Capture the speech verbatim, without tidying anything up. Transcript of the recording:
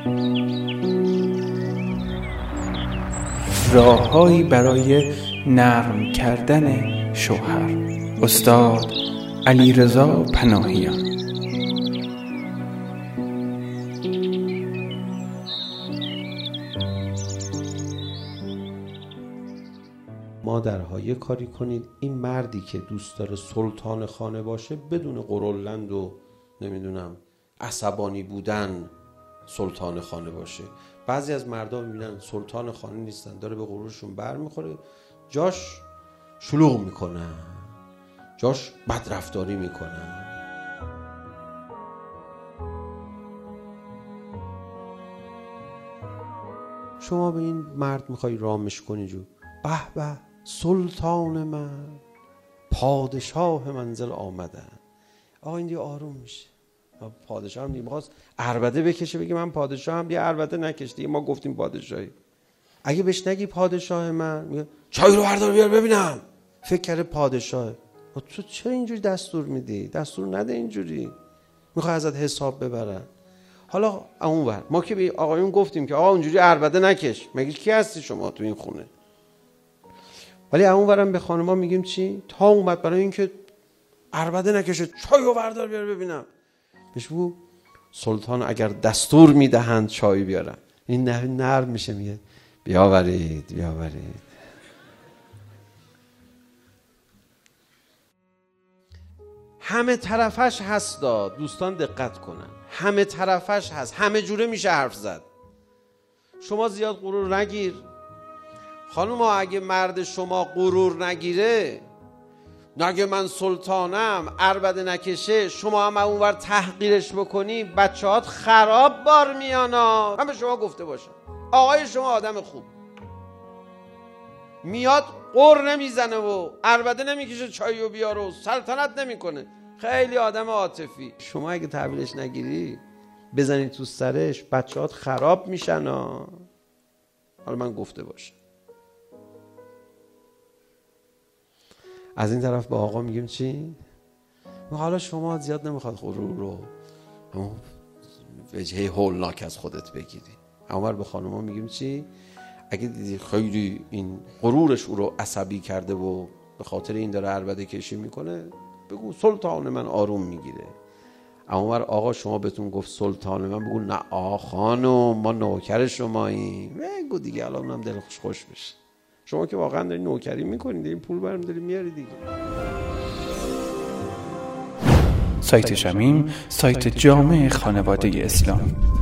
راههایی برای نرم کردن شوهر. استاد علیرضا پناهیان. مادرها یه کاری کنید این مردی که دوست داره سلطان خانه باشه بدون قرولند و نمیدونم عصبانی بودن سلطان خانه باشه. بعضی از مردها میبینن سلطان خانه نیستن، داره به غرورشون بر میخوره، جاش شلوغ میکنن، جاش بدرفتاری میکنن. شما به این مرد میخوای رامش کنی جو به به سلطان من، پادشاه منزل آمدن. آقا این دیگه آروم میشه. پادشاه هم دیگه میخواست عربده بکشه بگه من پادشاه هم، دیگه عربده نکش دیگه، ما گفتیم پادشاهی. اگه بهش نگی پادشاه من، میگه چای رو بردار بیار ببینم، فکر کرده پادشاه. تو چرا اینجوری دستور میدی؟ دستور نده اینجوری، میخوای ازت حساب ببرن. حالا اونور ما که به آقایون گفتیم که آقا اونجوری عربده نکش، مگه کی هستی شما تو این خونه؟ ولی اونورم به خانما میگیم چی؟ تا اومد برای اینکه عربده نکشه چای رو بردار بیار ببینم. بهش بگو سلطان اگر دستور میدهند چای بیارم. این نرم میشه، میگه بیاورید بیاورید. همه طرفش هست داد، دوستان دقت کنن، همه طرفش هست، همه جوره میشه حرف زد. شما زیاد غرور نگیر خانوما. اگه مرد شما غرور نگیره، نگه من سلطانم، عربده نکشه، شما هم اونور تحقیرش بکنی، بچه هات خراب بار میانا. همه شما گفته باشن آقای شما آدم خوب، میاد قر نمیزنه و عربده نمیکشه چایو بیار و سلطنت نمیکنه، خیلی آدم عاطفی. شما اگه تحویلش نگیری بزنی تو سرش، بچه هات خراب میشن ها. حالا من گفته باشم. از این طرف با آقا میگیم چی؟ حالا شما زیاد نمیخواد غرور رو همون وجهه هولناک از خودت بگیری. اما به خانوما میگیم چی؟ اگه دیدی خیلی این غرورش او رو عصبی کرده و به خاطر این داره عربده کشی میکنه، بگو سلطان من، آروم میگیره. اما آقا شما بهتون گفت سلطان من، بگو نه آقا خانم ما نوکر شماییم، بگو دیگه الان اونم دلش خوش بشه. شما که واقعا داری نوکری میکنید، این پول برم داری میاری دیگه. سایت شمیم، سایت جامع خانواده اسلام.